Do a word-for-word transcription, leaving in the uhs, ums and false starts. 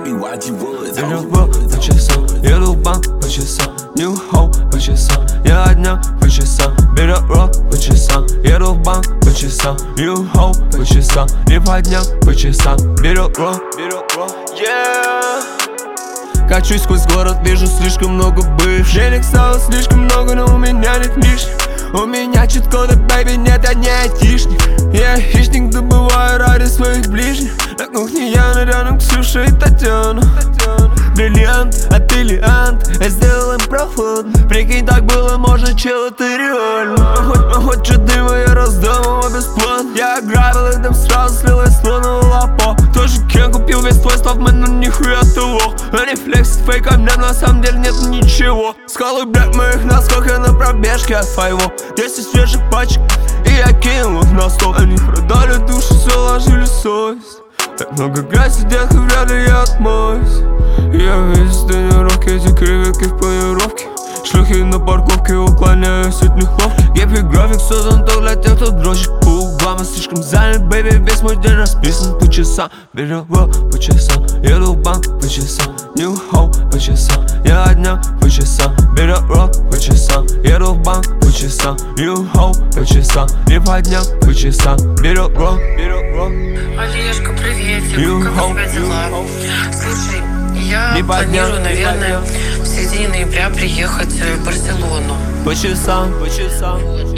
baby, watch you woods. Беру бро по часам, еду в банк по часам, New Hope по часам, я одна по часам. Беру бро по часам, еду в банк по часам, New Hope по часам, не по дням по часам. Беру бро, беру бро, yeah. Качусь сквозь город, вижу слишком много бывших. Денег стало слишком много, но у меня нет лишних. У меня чит-коды, бэйби, нет, я не айтишник. Я хищник, добываю ради своих ближних. На кухне Яна, рядом Ксюша и Татьяна. Бриллиант, а ты лиант, я сделал им проход. Прикинь, так было, может, чел, это реально. Хоть, хоть что дыма, я раздам его бесплатно. Я ограбил их, там сразу слилась слона лапо. Тоже Кен купил весь твой став, мы, ну нихуя того. Они флекс с фейком, нет, на самом деле нет ничего. Скалы, блядь, моих носках, я на пробежке от файво. Десять свежих пачек, и я кинул их на стол. Они продали душу, заложили совесть. Так много грязи, детка, вряд ли я отмоюсь. Я весь в тренировке, эти креветки в планировке. Шлюхи на парковке, уклоняюсь от них ловки. Гепи график создан только для тех, кто дрочит по углам. Я слишком занят, бэйби, весь мой день расписан по часам. Беру бро по часам, еду в банк по часам, New Hope по часам, я одна по часам. Беру бро по часам, еду в банк по часам, New Hope по часам, не по дням по часам. Беру бро, беру бро. Олежка, приветик, You как у тебя hope, дела? Слушай, я Не планирую, подням, наверное, не в середине ноября приехать в Барселону. По часам, по часам.